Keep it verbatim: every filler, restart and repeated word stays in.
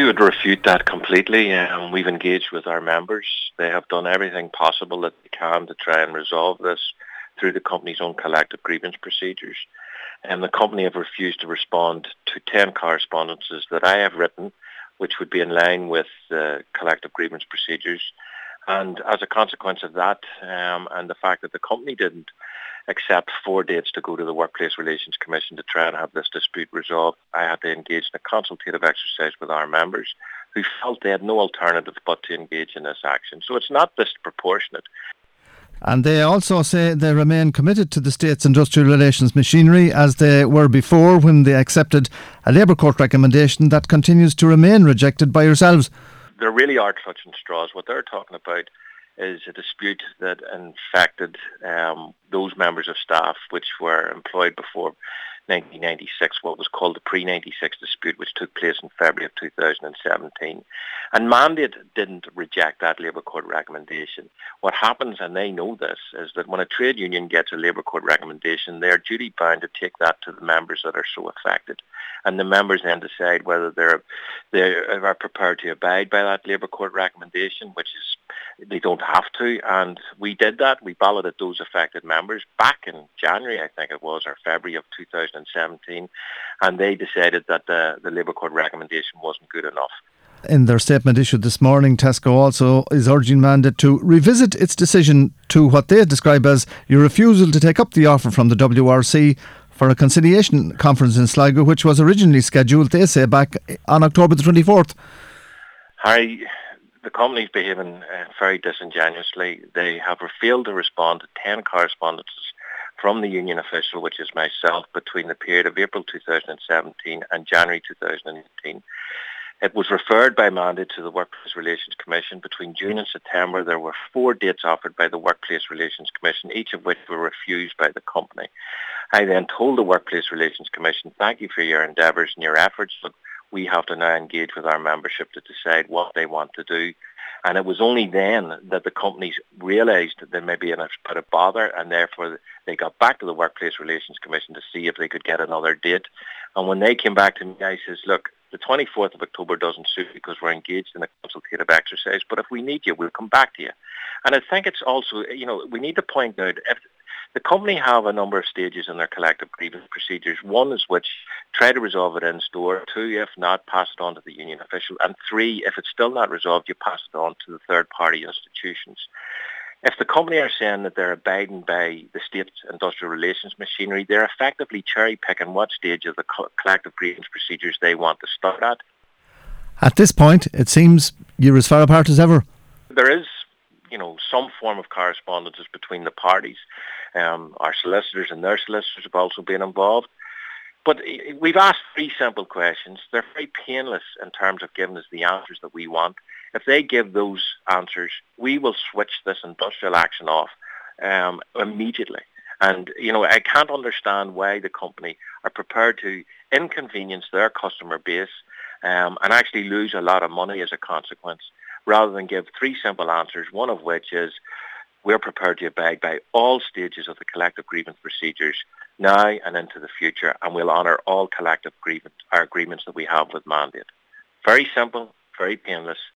We would refute that completely. Um, we've engaged with our members. They have done everything possible that they can to try and resolve this through the company's own collective grievance procedures. And the company have refused to respond to ten correspondences that I have written, which would be in line with the collective grievance procedures. And as a consequence of that, um, and the fact that the company didn't accept four dates to go to the Workplace Relations Commission to try and have this dispute resolved, I had to engage in a consultative exercise with our members who felt they had no alternative but to engage in this action. So it's not disproportionate. And they also say they remain committed to the state's industrial relations machinery as they were before when they accepted a Labour Court recommendation that continues to remain rejected by yourselves. There really are clutching straws. What they're talking about is a dispute that infected um, those members of staff which were employed before nineteen ninety-six, what was called the pre ninety-six dispute, which took place in February of two thousand seventeen. And Mandate didn't reject that Labour Court recommendation. What happens, and they know this, is that when a trade union gets a Labour Court recommendation, they're duty bound to take that to the members that are so affected. And the members then decide whether they're they are prepared to abide by that Labour Court recommendation, which is they don't have to. And we did that. We balloted those affected members back in January, I think it was, or February of two thousand seventeen, and they decided that the, the Labour Court recommendation wasn't good enough. In their statement issued this morning, Tesco also is urging Mandate to revisit its decision to what they describe as your refusal to take up the offer from the W R C for a conciliation conference in Sligo, which was originally scheduled, they say, back on October the twenty-fourth. Harry, the company's behaving uh, very disingenuously. They have failed to respond to ten correspondences from the union official, which is myself, between the period of April two thousand seventeen and January two thousand eighteen. It was referred by Mandate to the Workplace Relations Commission. Between June and September, there were four dates offered by the Workplace Relations Commission, each of which were refused by the company. I then told the Workplace Relations Commission, thank you for your endeavours and your efforts, but we have to now engage with our membership to decide what they want to do. And it was only then that the companies realised that they may be in a bit of bother, and therefore they got back to the Workplace Relations Commission to see if they could get another date. And when they came back to me, I says, look, the twenty-fourth of October doesn't suit because we're engaged in a consultative exercise, but if we need you, we'll come back to you. And I think it's also, you know, we need to point out, if the company have a number of stages in their collective grievance procedures. One is which try to resolve it in store. Two, if not, pass it on to the union official. And three, if it's still not resolved, you pass it on to the third-party institutions. If the company are saying that they're abiding by the state's industrial relations machinery, they're effectively cherry-picking what stage of the co- collective grievance procedures they want to start at. At this point, it seems you're as far apart as ever. There is, you know, some form of correspondences between the parties. Um, our solicitors and their solicitors have also been involved. But we've asked three simple questions. They're very painless in terms of giving us the answers that we want. If they give those answers, we will switch this industrial action off um, immediately. And, you know, I can't understand why the company are prepared to inconvenience their customer base um, and actually lose a lot of money as a consequence, rather than give three simple answers, one of which is we're prepared to abide by all stages of the collective grievance procedures now and into the future, and we'll honour all collective grievance, our agreements that we have with Mandate. Very simple, very painless,